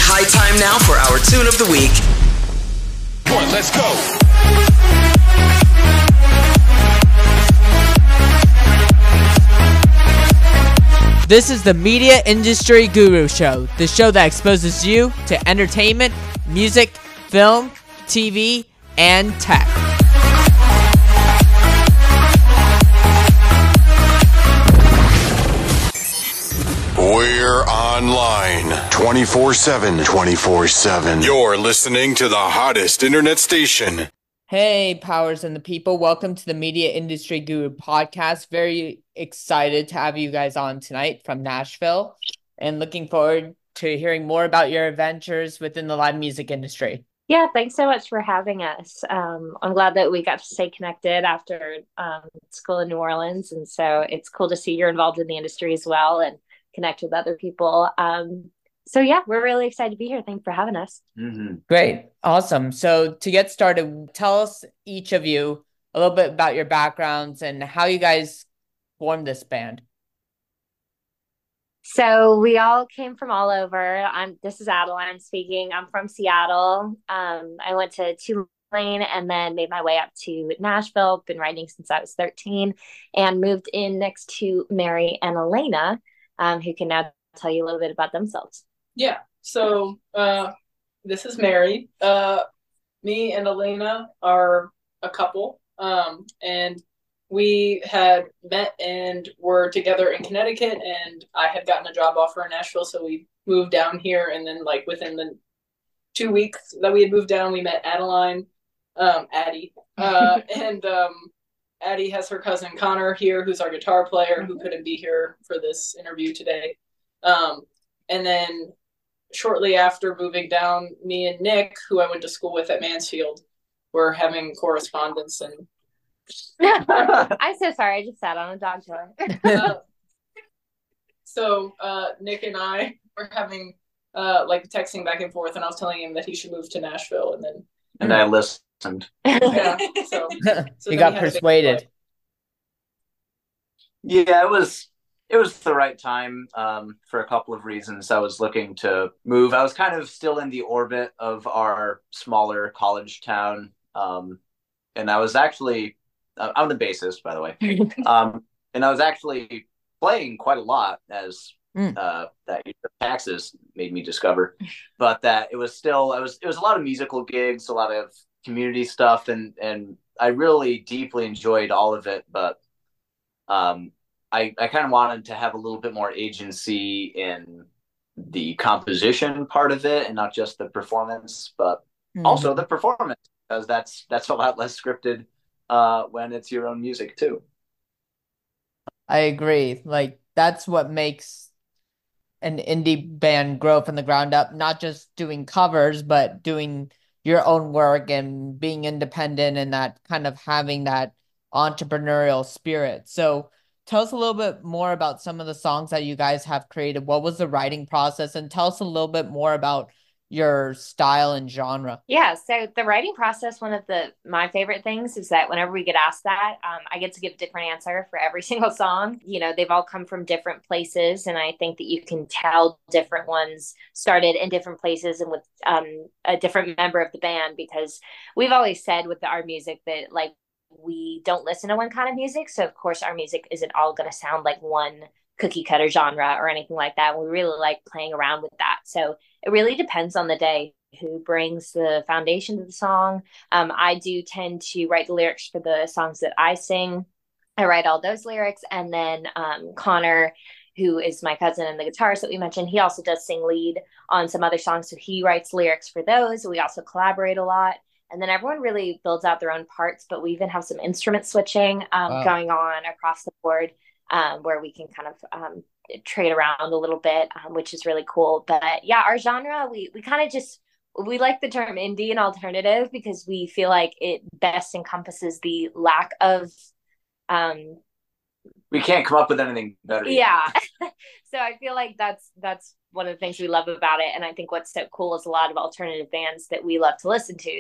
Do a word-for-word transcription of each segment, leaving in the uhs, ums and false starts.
high time now for our tune of the week. One, let's go. This is the Media Industry Guru Show, the show that exposes you to entertainment, music, film, T V, and tech. We're online twenty-four seven. twenty-four seven. You're listening to the hottest internet station. Hey, powers and the people. Welcome to the Media Industry Guru podcast. Very excited to have you guys on tonight from Nashville and looking forward to hearing more about your adventures within the live music industry. Yeah, thanks so much for having us. Um, I'm glad that we got to stay connected after um, school in New Orleans. And so it's cool to see you're involved in the industry as well and connect with other people. Um, so yeah, we're really excited to be here. Thanks for having us. Mm-hmm. Great. Awesome. So to get started, tell us each of you a little bit about your backgrounds and how you guys formed this band. So we all came from all over. I'm, this is Adeline speaking. I'm from Seattle. Um, I went to Tulane and then made my way up to Nashville. Been writing since I was thirteen and moved in next to Mary and Elena, um, who can now tell you a little bit about themselves. Yeah, so uh, this is Mary. Uh, me and Elena are a couple, um, and we had met and were together in Connecticut, and I had gotten a job offer in Nashville, so we moved down here, and then like within the two weeks that we had moved down, we met Adeline, um, Addie, uh, and um, Addie has her cousin Connor here, who's our guitar player, who couldn't be here for this interview today. Um, and then shortly after moving down, me and Nick, who I went to school with at Mansfield, were having correspondence. And I'm so sorry, I just sat on a dog toy. uh, so uh, Nick and I were having uh, like texting back and forth, and I was telling him that he should move to Nashville, and then and I listened. Yeah, so, so you got persuaded. Yeah, it was it was the right time um, for a couple of reasons. I was looking to move. I was kind of still in the orbit of our smaller college town, um, and I was actually uh, I'm the bassist, by the way, um, and I was actually playing quite a lot as mm. uh, that taxes made me discover. But that it was still I was it was a lot of musical gigs, a lot of community stuff, and and I really deeply enjoyed all of it, but um I, I kind of wanted to have a little bit more agency in the composition part of it and not just the performance, but mm-hmm. also the performance, because that's that's a lot less scripted uh when it's your own music too. I agree. Like that's what makes an indie band grow from the ground up, not just doing covers, but doing your own work and being independent and that kind of having that entrepreneurial spirit. So tell us a little bit more about some of the songs that you guys have created. What was the writing process? And tell us a little bit more about your style and genre. Yeah, so the writing process, one of the my favorite things is that whenever we get asked that, um, I get to give a different answer for every single song. You know, they've all come from different places, and I think that you can tell different ones started in different places and with um, a different member of the band, because we've always said with our music that like we don't listen to one kind of music. So of course our music isn't all going to sound like one cookie cutter genre or anything like that. We really like playing around with that. So it really depends on the day who brings the foundation to the song. Um, I do tend to write the lyrics for the songs that I sing. I write all those lyrics. And then um, Connor, who is my cousin and the guitarist that we mentioned, he also does sing lead on some other songs. So he writes lyrics for those. We also collaborate a lot. And then everyone really builds out their own parts, but we even have some instrument switching um, wow. going on across the board, um, where we can kind of um, trade around a little bit, um, which is really cool. But yeah, our genre, we we kind of just, we like the term indie and alternative because we feel like it best encompasses the lack of um, we can't come up with anything better. Yeah. So I feel like that's that's one of the things we love about it. And I think what's so cool is a lot of alternative bands that we love to listen to. So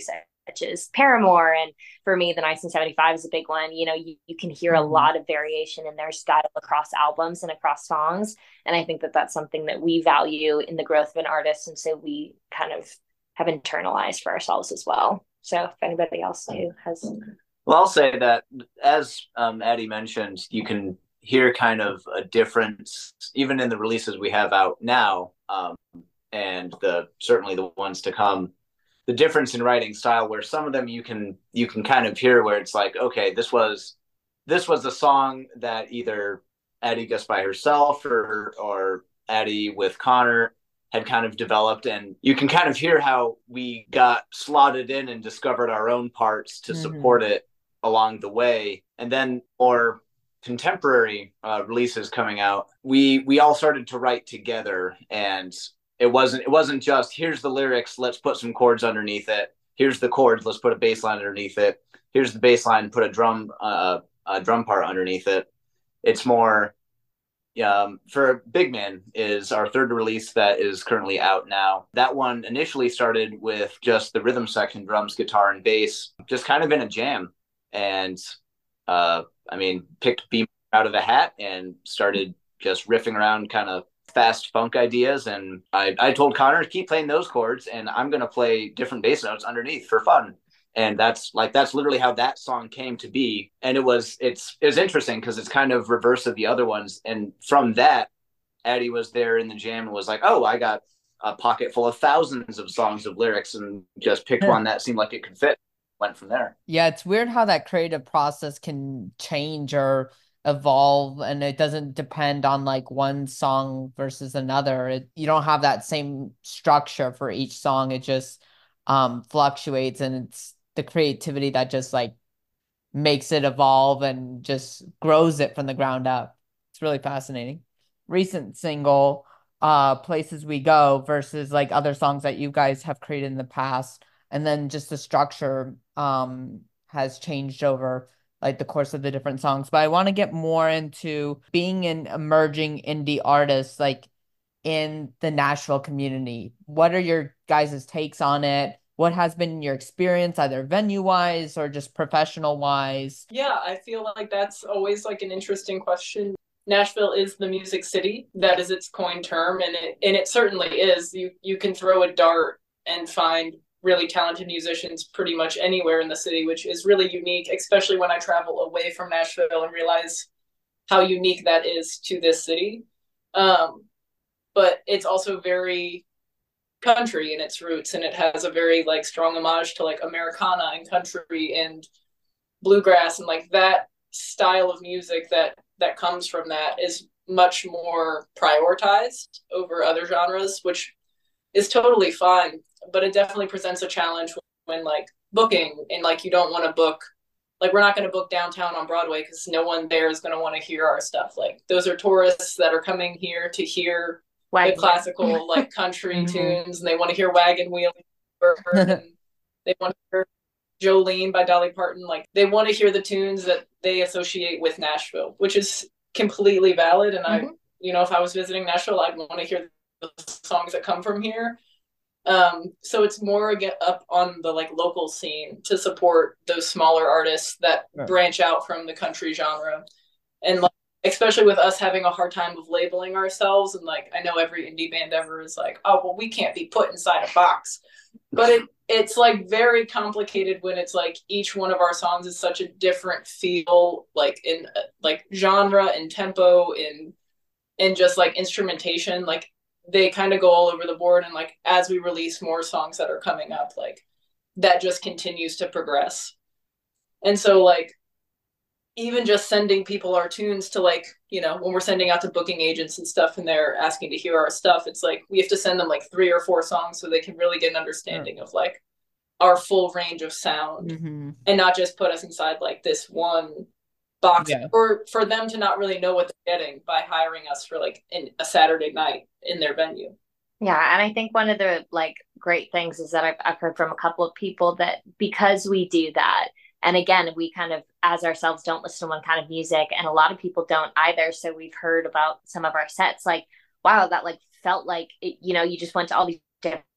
as Paramore. And for me, the nineteen seventy-five is a big one. You know, you, you can hear a Mhm. lot of variation in their style across albums and across songs. And I think that that's something that we value in the growth of an artist. And so we kind of have internalized for ourselves as well. So if anybody else who has. Well, I'll say that as um, Addie mentioned, you can hear kind of a difference even in the releases we have out now, um, and the certainly the ones to come. The difference in writing style, where some of them you can you can kind of hear where it's like, okay, this was this was a song that either Addie just by herself or or Addie with Connor had kind of developed, and you can kind of hear how we got slotted in and discovered our own parts to mm-hmm. support it along the way. And then or contemporary uh, releases coming out, we we all started to write together, and it wasn't it wasn't just here's the lyrics, let's put some chords underneath it. Here's the chords, let's put a bass line underneath it. Here's the bass line, put a drum uh, a drum part underneath it. It's more um, for Big Man is our third release that is currently out now. That one initially started with just the rhythm section, drums, guitar, and bass, just kind of in a jam. And uh, I mean, picked Beam out of a hat and started just riffing around kind of fast funk ideas. And I, I told Connor, keep playing those chords and I'm going to play different bass notes underneath for fun. And that's like, that's literally how that song came to be. And it was, it's, it was interesting because it's kind of reverse of the other ones. And from that, Addie was there in the jam and was like, oh, I got a pocket full of thousands of songs of lyrics and just picked one that seemed like it could fit. Went from there. Yeah, it's weird how that creative process can change or evolve, and it doesn't depend on like one song versus another. It, you don't have that same structure for each song. It just um fluctuates, and it's the creativity that just like makes it evolve and just grows it from the ground up. It's really fascinating. Recent single, uh, Places We Go versus like other songs that you guys have created in the past. And then just the structure um, has changed over like the course of the different songs. But I want to get more into being an emerging indie artist, like in the Nashville community. What are your guys' takes on it? What has been your experience, either venue-wise or just professional-wise? Yeah, I feel like that's always like an interesting question. Nashville is the music city. That is its coined term, and it and it certainly is. You you can throw a dart and find really talented musicians pretty much anywhere in the city, which is really unique, especially when I travel away from Nashville and realize how unique that is to this city. Um, but it's also very country in its roots, and it has a very like strong homage to like Americana and country and bluegrass, and like that style of music that that comes from that is much more prioritized over other genres, which is totally fine. But it definitely presents a challenge when like booking, and like you don't want to book, like we're not going to book downtown on Broadway because no one there is going to want to hear our stuff. Like those are tourists that are coming here to hear Wagon. the classical like country mm-hmm. tunes, and they want to hear Wagon Wheel and they want to hear Jolene by Dolly Parton. Like they want to hear the tunes that they associate with Nashville, which is completely valid. And mm-hmm. I, you know, if I was visiting Nashville, I'd want to hear the songs that come from here. Um, so it's more again up on the like local scene to support those smaller artists that right. branch out from the country genre. And like, especially with us having a hard time of labeling ourselves. And like, I know every indie band ever is like, oh, well, we can't be put inside a box, but it, it's like very complicated when it's like each one of our songs is such a different feel, like in like genre and tempo and, and just like instrumentation, like they kind of go all over the board. And like, as we release more songs that are coming up, like that just continues to progress. And so like, even just sending people our tunes to like, you know, when we're sending out to booking agents and stuff and they're asking to hear our stuff, it's like, we have to send them like three or four songs so they can really get an understanding yeah. of like our full range of sound mm-hmm. and not just put us inside like this one box yeah. or for them to not really know what they're getting by hiring us for like in a Saturday night in their venue. Yeah. And I think one of the like great things is that I've, I've heard from a couple of people that because we do that, and again, we kind of as ourselves don't listen to one kind of music, and a lot of people don't either. So we've heard about some of our sets like, wow, that like felt like, it, you know, you just went to all these different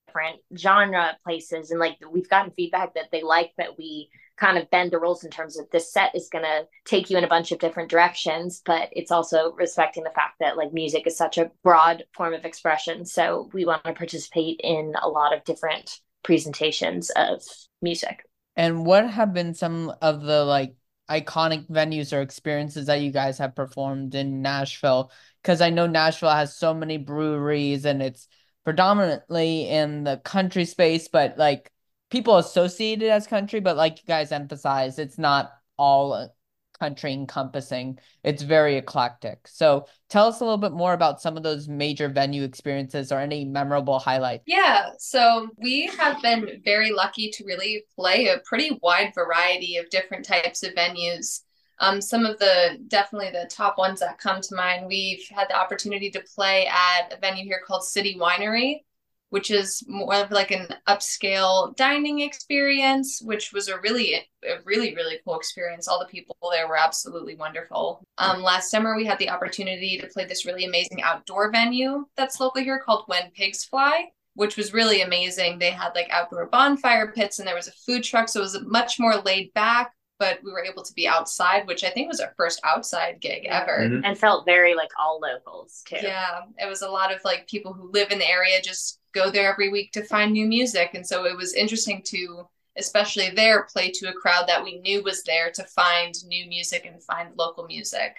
different genre places. And like we've gotten feedback that they like that we kind of bend the rules in terms of this set is going to take you in a bunch of different directions, but it's also respecting the fact that like music is such a broad form of expression. So we want to participate in a lot of different presentations of music. And what have been some of the like iconic venues or experiences that you guys have performed in Nashville? Because I know Nashville has so many breweries and it's predominantly in the country space, but like people associate it as country, but like you guys emphasize, it's not all country encompassing. It's very eclectic. So tell us a little bit more about some of those major venue experiences or any memorable highlights. Yeah, so we have been very lucky to really play a pretty wide variety of different types of venues. Um, some of the definitely the top ones that come to mind, we've had the opportunity to play at a venue here called City Winery, which is more of like an upscale dining experience, which was a really, a really, really cool experience. All the people there were absolutely wonderful. Um, last summer, we had the opportunity to play this really amazing outdoor venue that's local here called When Pigs Fly, which was really amazing. They had like outdoor bonfire pits and there was a food truck. So it was much more laid back, but we were able to be outside, which I think was our first outside gig ever. Mm-hmm. And felt very like all locals too. Yeah, it was a lot of like people who live in the area just go there every week to find new music. And so it was interesting to, especially there, play to a crowd that we knew was there to find new music and find local music.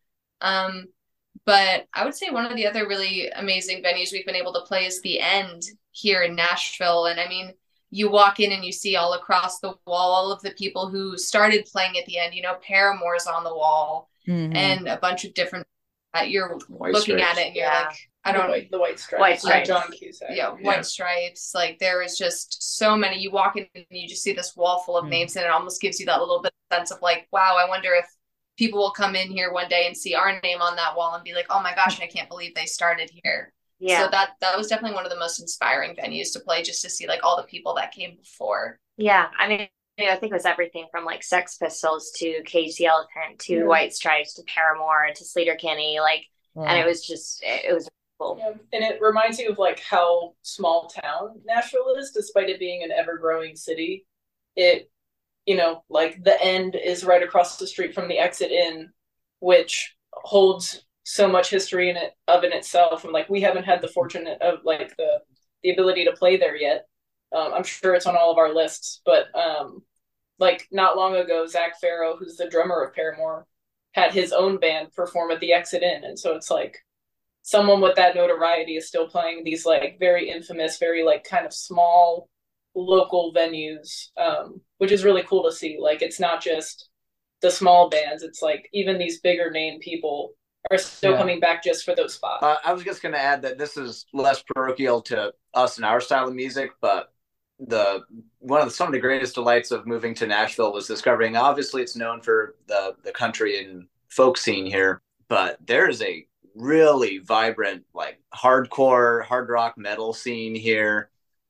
Um, but I would say one of the other really amazing venues we've been able to play is The End here in Nashville. And I mean, you walk in and you see all across the wall, all of the people who started playing at The End, you know, Paramore's on the wall mm-hmm. and a bunch of different, uh, you're White looking stripes. At it and you're yeah. like, I don't know. The White Stripes. White Stripes. John Cusack. Yeah, White yeah. Stripes. Like there is just so many. You walk in and you just see this wall full of mm. names and it almost gives you that little bit of sense of like, wow, I wonder if people will come in here one day and see our name on that wall and be like, oh my gosh, I can't believe they started here. Yeah. So that that was definitely one of the most inspiring venues to play, just to see like all the people that came before. Yeah. I mean, you know, I think it was everything from like Sex Pistols to Cage the Elephant to yeah. White Stripes to Paramore to Sleater-Kinney. Like, yeah. and it was just, it was cool. Yeah. And it reminds you of like how small town Nashville is, despite it being an ever growing city. It, you know, like The End is right across the street from the Exit Inn, which holds so much history in it of in itself. And like, we haven't had the fortune of like the, the ability to play there yet. Um, I'm sure it's on all of our lists, but um, like not long ago, Zach Farrow, who's the drummer of Paramore, had his own band perform at the Exit Inn. And so it's like someone with that notoriety is still playing these like very infamous, very like kind of small local venues, um, which is really cool to see. Like, it's not just the small bands. It's like even these bigger name people are still yeah. coming back just for those spots. Uh, I was just going to add that this is less parochial to us and our style of music, but the one of the, some of the greatest delights of moving to Nashville was discovering, obviously it's known for the, the country and folk scene here, but there is a really vibrant, like hardcore, hard rock metal scene here.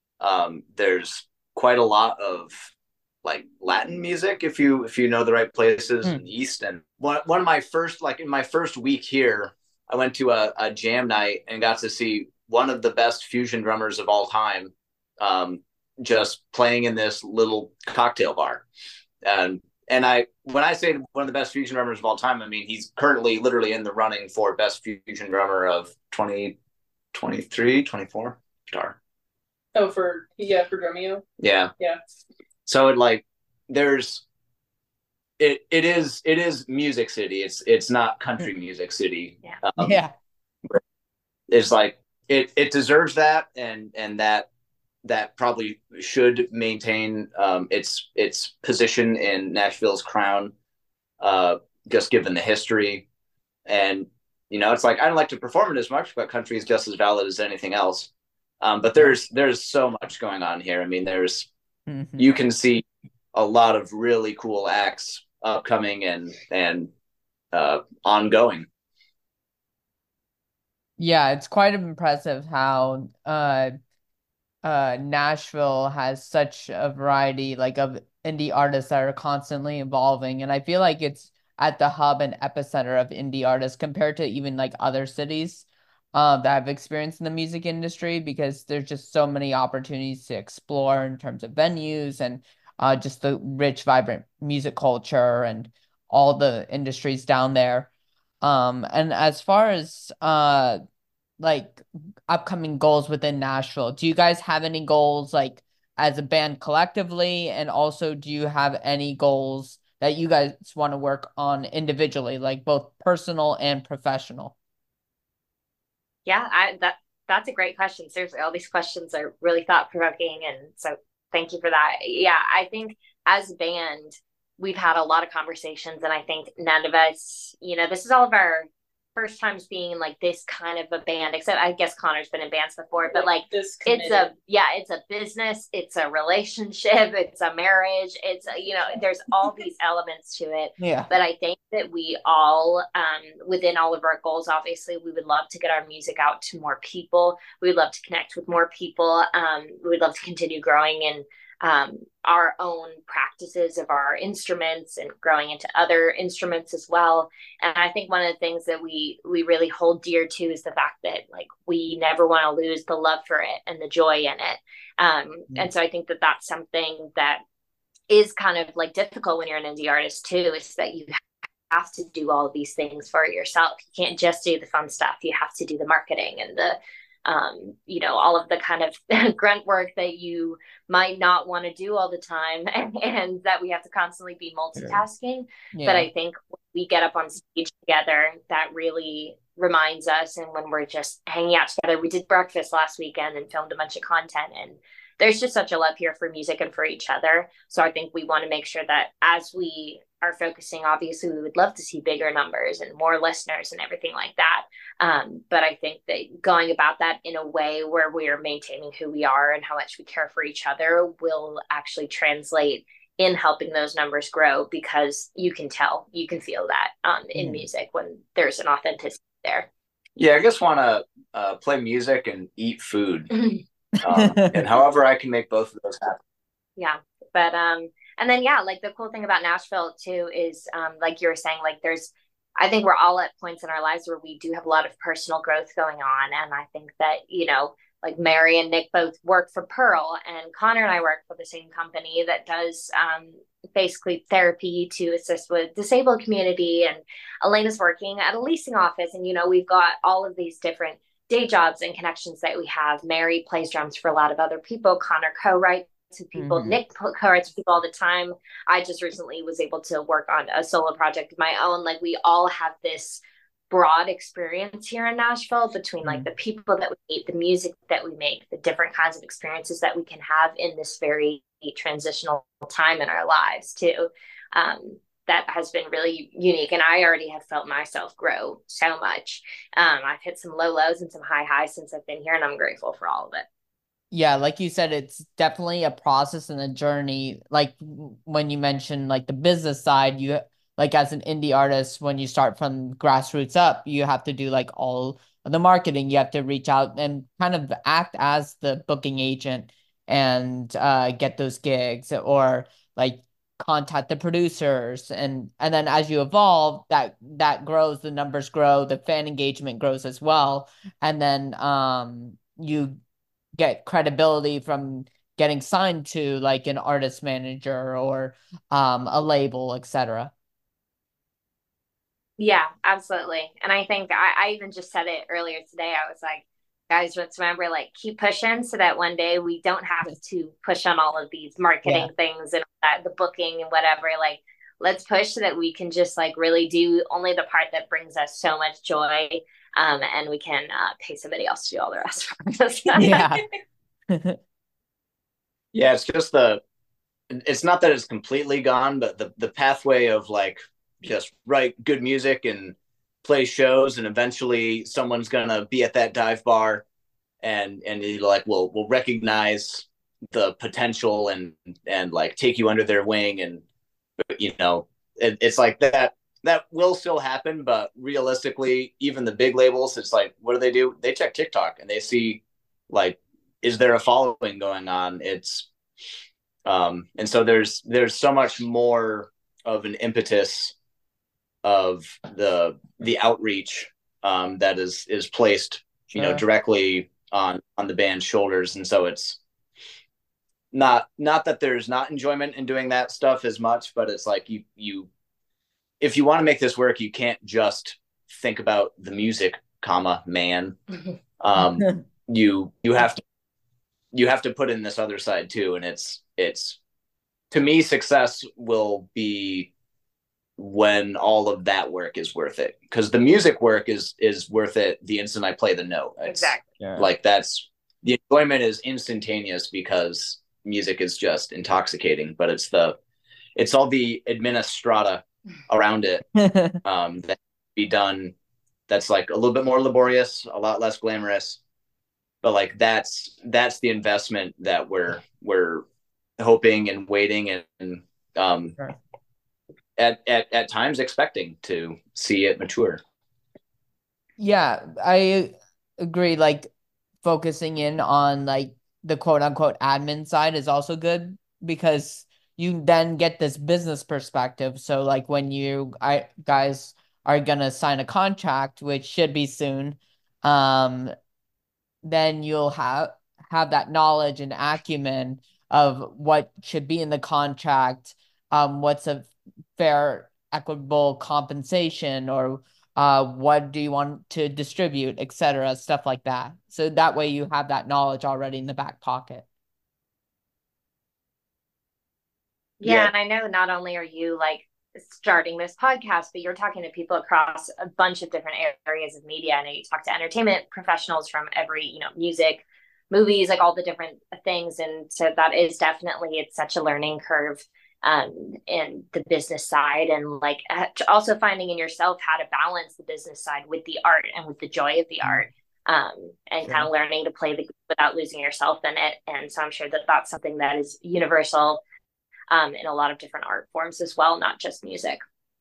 Um, there's quite a lot of like Latin music, if you if you know the right places mm. in the East. And one one of my first, like in my first week here, I went to a, a jam night and got to see one of the best fusion drummers of all time, um, just playing in this little cocktail bar. And and I when I say one of the best fusion drummers of all time, I mean he's currently literally in the running for best fusion drummer of twenty twenty-three, twenty-four. Star. Oh, for yeah, for Drumeo. Yeah. Yeah. So it like there's it it is it is Music City. It's it's not country music city. Yeah. Um, yeah. It's like it it deserves that, and and that that probably should maintain um its its position in Nashville's crown, uh just given the history. And you know, it's like I don't like to perform it as much, but country is just as valid as anything else. Um, but there's there's so much going on here. I mean, there's mm-hmm. you can see a lot of really cool acts upcoming and and uh, ongoing. Yeah, it's quite impressive how uh, uh, Nashville has such a variety like of indie artists that are constantly evolving, and I feel like it's at the hub and epicenter of indie artists compared to even like other cities. uh, that I've experienced in the music industry, because there's just so many opportunities to explore in terms of venues and uh, just the rich, vibrant music culture and all the industries down there. Um, and as far as uh, like upcoming goals within Nashville, do you guys have any goals like as a band collectively? And also, do you have any goals that you guys want to work on individually, like both personal and professional? Yeah, I that that's a great question. Seriously, all these questions are really thought provoking, and so thank you for that. Yeah, I think as a band, we've had a lot of conversations, and I think none of us, you know, this is all of our first times being like this kind of a band, except I guess Connor's been in bands before, but like This it's committed. a yeah, it's a business, it's a relationship, it's a marriage, it's a, you know, there's all these elements to it. Yeah. But I think that we all, um, within all of our goals, obviously, we would love to get our music out to more people. We would love to connect with more people. Um, we would love to continue growing in um, our own practices of our instruments and growing into other instruments as well. And I think one of the things that we we really hold dear to is the fact that like we never want to lose the love for it and the joy in it. Um, mm-hmm. And so I think that that's something that is kind of like difficult when you're an indie artist too, is that you have to do all of these things for yourself. You can't just do the fun stuff. You have to do the marketing and the um, you know, all of the kind of grunt work that you might not want to do all the time, and, and that we have to constantly be multitasking. Yeah. But I think when we get up on stage together, that really reminds us. And when we're just hanging out together, we did breakfast last weekend and filmed a bunch of content, and there's just such a love here for music and for each other. So I think we want to make sure that as we are focusing, obviously we would love to see bigger numbers and more listeners and everything like that. Um, but I think that going about that in a way where we are maintaining who we are and how much we care for each other will actually translate in helping those numbers grow, because you can tell, you can feel that um, in mm. music when there's an authenticity there. Yeah, I just want to uh, play music and eat food. um, and however I can make both of those happen. Yeah. But, um, and then, yeah, like the cool thing about Nashville too is, um, like you were saying, like there's, I think we're all at points in our lives where we do have a lot of personal growth going on. And I think that, you know, like Mary and Nick both work for Pearl, and Connor and I work for the same company that does, um, basically therapy to assist with disabled community. And Elena's working at a leasing office. And, you know, we've got all of these different day jobs and connections that we have. Mary plays drums for a lot of other people. Connor co-writes with people. Mm-hmm. Nick co-writes with people all the time. I just recently was able to work on a solo project of my own. Like we all have this broad experience here in Nashville between like the people that we meet, the music that we make, the different kinds of experiences that we can have in this very transitional time in our lives too. Um, that has been really unique. And I already have felt myself grow so much. Um, I've hit some low lows and some high highs since I've been here, and I'm grateful for all of it. Yeah, like you said, it's definitely a process and a journey. Like when you mentioned like the business side, you like as an indie artist, when you start from grassroots up, you have to do like all of the marketing. You have to reach out and kind of act as the booking agent and uh, get those gigs, or like contact the producers, and and then as you evolve, that that grows, the numbers grow, the fan engagement grows as well, and then um you get credibility from getting signed to like an artist manager or um a label, etc. Yeah, absolutely. And I think I, I even just said it earlier today. I was like, guys, let's remember, like, keep pushing so that one day we don't have to push on all of these marketing yeah. things and that, the booking and whatever. Like, let's push so that we can just like really do only the part that brings us so much joy, um, and we can uh, pay somebody else to do all the rest for us. yeah. Yeah, it's just the, it's not that it's completely gone, but the the pathway of like just write good music and play shows, and eventually someone's gonna be at that dive bar and and you like will will recognize the potential and and like take you under their wing, and you know it, it's like that that will still happen. But realistically, even the big labels, it's like, what do they do? They check TikTok and they see like, is there a following going on? It's um and so there's there's so much more of an impetus of the the outreach um, that is is placed you know, Sure. directly on on the band's shoulders. And so it's not not that there's not enjoyment in doing that stuff as much, but it's like you you if you want to make this work, you can't just think about the music, comma, man. Um, you you have to you have to put in this other side too. And it's it's to me, success will be when all of that work is worth it. Because the music work is is worth it the instant I play the note. It's, Exactly. Yeah. like that's the enjoyment is instantaneous because music is just intoxicating, but it's the it's all the administrata around it um that be done that's like a little bit more laborious, a lot less glamorous, but like that's that's the investment that we're we're hoping and waiting and, and um Sure. at, at at times expecting to see it mature. Yeah, I agree. Like focusing in on like the quote unquote admin side is also good because you then get this business perspective. So like when you I guys are gonna sign a contract, which should be soon, um, then you'll have have that knowledge and acumen of what should be in the contract, um, what's a fair, equitable compensation, or uh, what do you want to distribute, et cetera, stuff like that. So that way you have that knowledge already in the back pocket. Yeah, Yeah. and I know not only are you like starting this podcast, but you're talking to people across a bunch of different areas of media. I know you talk to entertainment professionals from every, you know, music, movies, like all the different things. And so that is definitely, it's such a learning curve um, in the business side, and like also finding in yourself how to balance the business side with the art and with the joy of the art. Um, and Sure. kind of learning to play the game without losing yourself in it. And so I'm sure that that's something that is universal um, in a lot of different art forms as well, not just music.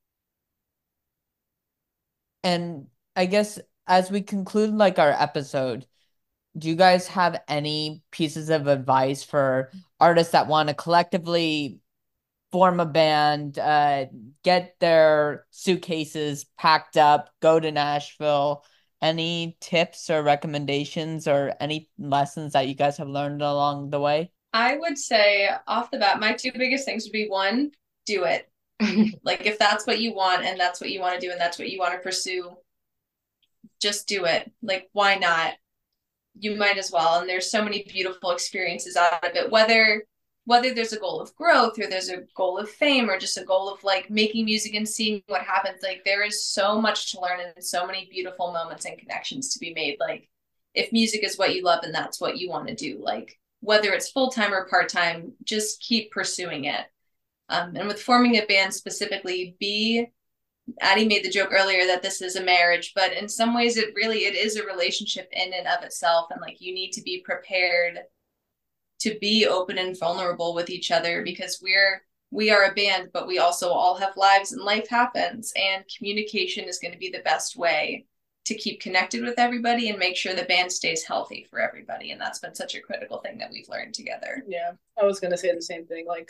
And I guess as we conclude like our episode, do you guys have any pieces of advice for artists that want to collectively form a band, uh, get their suitcases packed up, go to Nashville? Any tips or recommendations or any lessons that you guys have learned along the way? I would say off the bat, my two biggest things would be one, do it. Like if that's what you want and that's what you want to do and that's what you want to pursue, just do it. Like why not? You might as well. And there's so many beautiful experiences out of it, whether whether there's a goal of growth or there's a goal of fame or just a goal of like making music and seeing what happens. Like there is so much to learn and so many beautiful moments and connections to be made. Like if music is what you love and that's what you want to do, like whether it's full-time or part-time, just keep pursuing it. Um, and with forming a band specifically, be Addie made the joke earlier that this is a marriage, but in some ways it really, it is a relationship in and of itself. And like, you need to be prepared to be open and vulnerable with each other because we're, we are a band, but we also all have lives and life happens, and communication is going to be the best way to keep connected with everybody and make sure the band stays healthy for everybody. And that's been such a critical thing that we've learned together. Yeah, I was going to say the same thing, like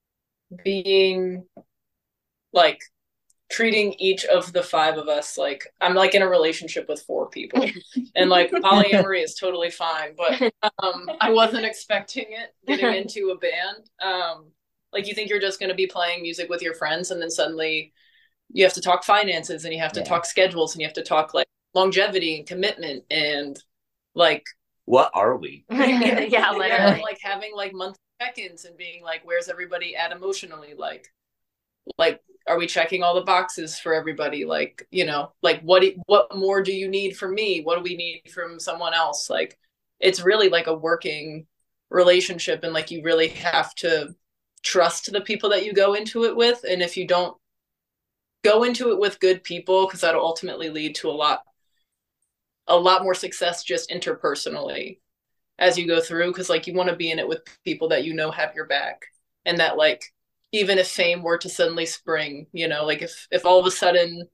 being like treating each of the five of us like I'm like in a relationship with four people, and like polyamory is totally fine, but um I wasn't expecting it getting into a band. Um like you think you're just going to be playing music with your friends, and then suddenly you have to talk finances, and you have to Yeah. talk schedules, and you have to talk like longevity and commitment, and like What are we? yeah, yeah, literally. like having like monthly check-ins and being like, where's everybody at emotionally, like like are we checking all the boxes for everybody, like, you know, like what what more do you need from me, what do we need from someone else? Like it's really like a working relationship, and like you really have to trust the people that you go into it with. And if you don't go into it with good people, because that'll ultimately lead to a lot a lot more success just interpersonally as you go through, because like you want to be in it with people that you know have your back, and that like even if fame were to suddenly spring, you know, like if if all of a sudden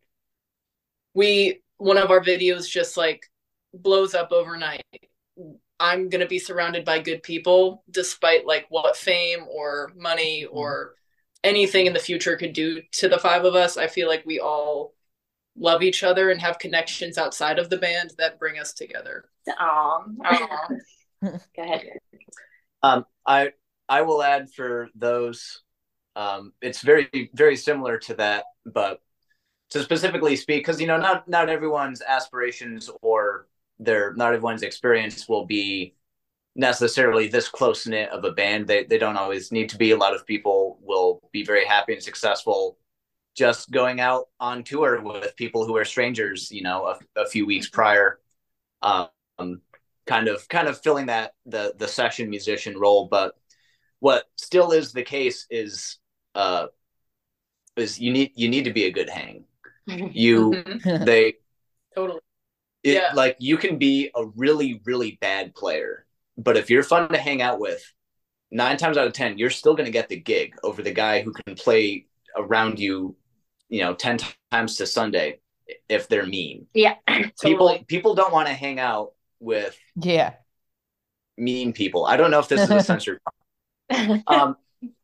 we one of our videos just like blows up overnight, I'm gonna be surrounded by good people despite like what fame or money or anything in the future could do to the five of us. I feel like we all love each other and have connections outside of the band that bring us together. Aw, aw. Go ahead. Um, I I will add for those. Um, it's very very similar to that, but to specifically speak, because you know, not not everyone's aspirations or their not everyone's experience will be necessarily this close knit of a band. They they don't always need to be. A lot of people will be very happy and successful just going out on tour with people who are strangers, you know, a, a few weeks prior, um, kind of kind of filling that the the session musician role. But what still is the case is uh, is you need you need to be a good hang. You they Totally. it, Yeah. like you can be a really really bad player, but if you're fun to hang out with, nine times out of ten, you're still going to get the gig over the guy who can play around you, you know, ten times to Sunday if they're mean. Yeah. People Totally. people don't want to hang out with Yeah. mean people. I don't know if this is a censored. um,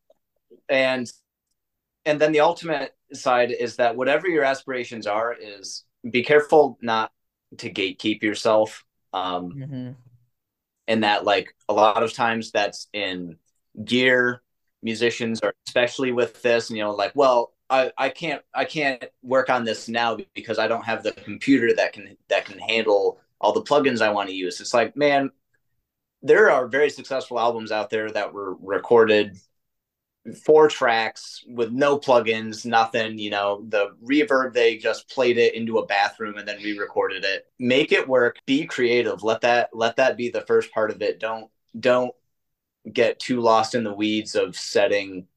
and and then the ultimate side is that whatever your aspirations are, is be careful not to gatekeep yourself. Um, Mm-hmm. and that like a lot of times that's in gear. Musicians are especially with this, and you know, like, well, I, I can't I can't work on this now because I don't have the computer that can that can handle all the plugins I want to use. It's like, man, there are very successful albums out there that were recorded four tracks with no plugins, nothing, you know, the reverb, they just played it into a bathroom and then re-recorded it. Make it work, be creative. Let that let that be the first part of it. Don't don't get too lost in the weeds of setting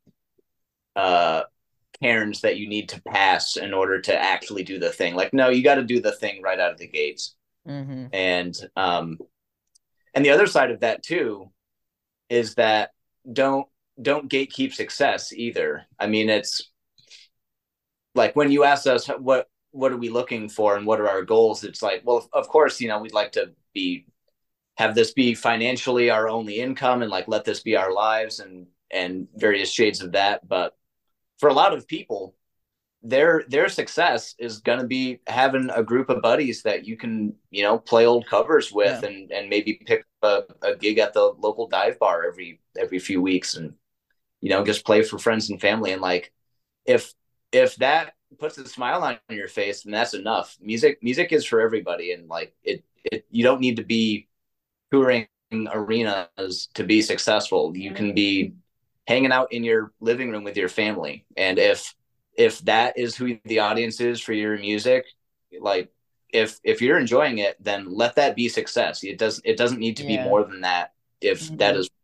uh cairns that you need to pass in order to actually do the thing. Like, no, you got to do the thing right out of the gates. Mm-hmm. And um and the other side of that too is that don't don't gatekeep success either. I mean, it's like when you ask us what what are we looking for and what are our goals, it's like, well, of course, you know, we'd like to be have this be financially our only income and like let this be our lives and and various shades of that. But for a lot of people, their their success is going to be having a group of buddies that you can, you know, play old covers with, yeah. and and maybe pick a, a gig at the local dive bar every every few weeks and, you know, just play for friends and family. And like, if if that puts a smile on your face, then that's enough. Music music is for everybody, and like it it you don't need to be touring arenas to be successful. You can be hanging out in your living room with your family, and if if that is who the audience is for your music, like if if you're enjoying it, then let that be success. It does it doesn't need to yeah. be more than that. If mm-hmm. that is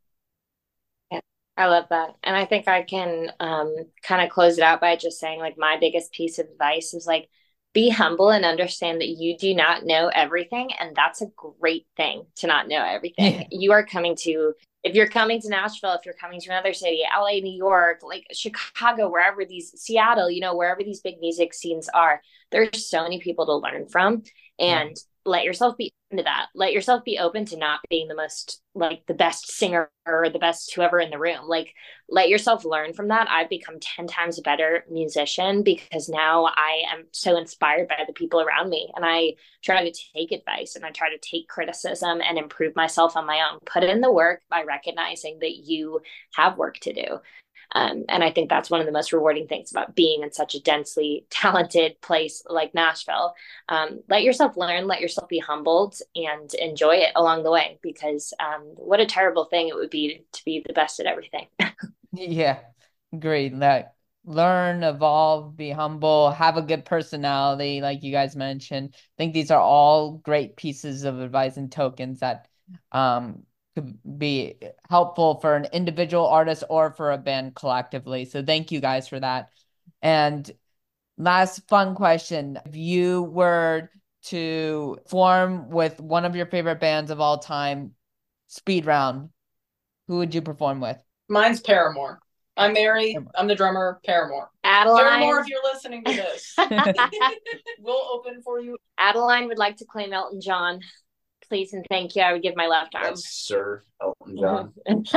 I love that. And I think I can um, kind of close it out by just saying, like, my biggest piece of advice is, like, be humble and understand that you do not know everything. And that's a great thing to not know everything. Yeah. You are coming to, if you're coming to Nashville, if you're coming to another city, L A, New York, like Chicago, wherever these, Seattle, you know, wherever these big music scenes are, there's so many people to learn from. And yeah. let yourself be open to that. Let yourself be open to not being the most, like, the best singer or the best whoever in the room. Like, let yourself learn from that. I've become ten times a better musician because now I am so inspired by the people around me. And I try to take advice and I try to take criticism and improve myself on my own. Put in the work by recognizing that you have work to do. Um, and I think that's one of the most rewarding things about being in such a densely talented place like Nashville. Um, let yourself learn, let yourself be humbled, and enjoy it along the way, because um, what a terrible thing it would be to be the best at everything. Yeah, agreed. Like, learn, evolve, be humble, have a good personality, like you guys mentioned. I think these are all great pieces of advice and tokens that um could be helpful for an individual artist or for a band collectively. So thank you guys for that. And last fun question. If you were to form with one of your favorite bands of all time, speed round, who would you perform with? Mine's Paramore. I'm Mary. Paramore. I'm the drummer. Paramore. Adeline. Paramore, if you're listening to this, we'll open for you. Adeline would like to claim Elton John. Please and thank you. I would give my left arm. That's Sir Elton John.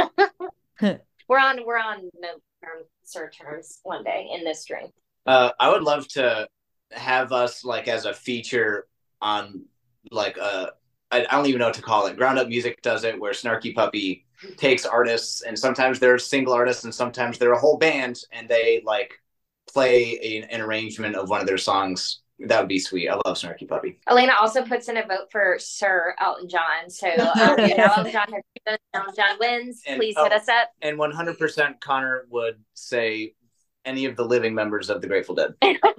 we're on we're on no term, Sir terms one day in this drink. Uh, I would love to have us like as a feature on like a, I don't even know what to call it. Ground Up Music does it where Snarky Puppy takes artists, and sometimes they're single artists and sometimes they're a whole band, and they like play a, an arrangement of one of their songs. That would be sweet. I love Snarky Puppy. Elena also puts in a vote for Sir Elton John. So um, you know, Elton John has Elton John wins. And, Please oh, hit us up. And one hundred percent Connor would say any of the living members of the Grateful Dead.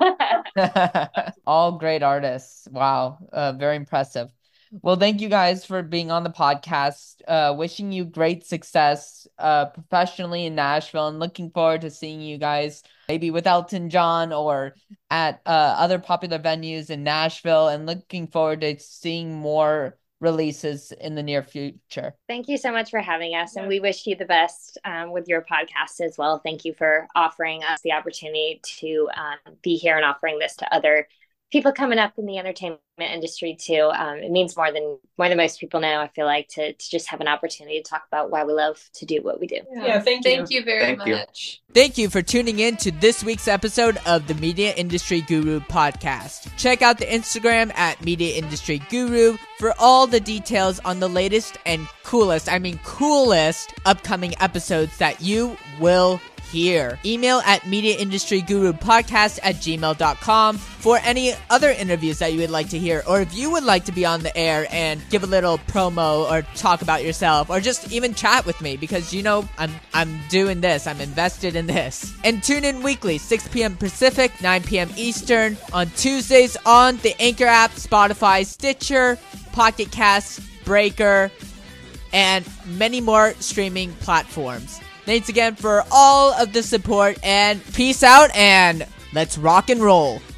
All great artists. Wow. Uh, very impressive. Well, thank you guys for being on the podcast. Uh, wishing you great success uh, professionally in Nashville, and looking forward to seeing you guys maybe with Elton John or at uh, other popular venues in Nashville, and looking forward to seeing more releases in the near future. Thank you so much for having us, and we wish you the best um, with your podcast as well. Thank you for offering us the opportunity to um, be here and offering this to other people coming up in the entertainment industry too. Um, it means more than more than most people know, I feel like, to, to just have an opportunity to talk about why we love to do what we do. Yeah, yeah thank you. Thank you very thank much. You. Thank you for tuning in to this week's episode of the Media Industry Guru podcast. Check out the Instagram at Media Industry Guru for all the details on the latest and coolest, I mean coolest, upcoming episodes that you will here. Email at mediaindustrygurupodcast at gmail dot com for any other interviews that you would like to hear, or if you would like to be on the air and give a little promo or talk about yourself, or just even chat with me, because you know I'm I'm doing this, I'm invested in this. And tune in weekly, six p.m. Pacific, nine p.m. Eastern, on Tuesdays on the Anchor app, Spotify, Stitcher, Pocket Cast, Breaker, and many more streaming platforms. Thanks again for all of the support, and peace out, and let's rock and roll.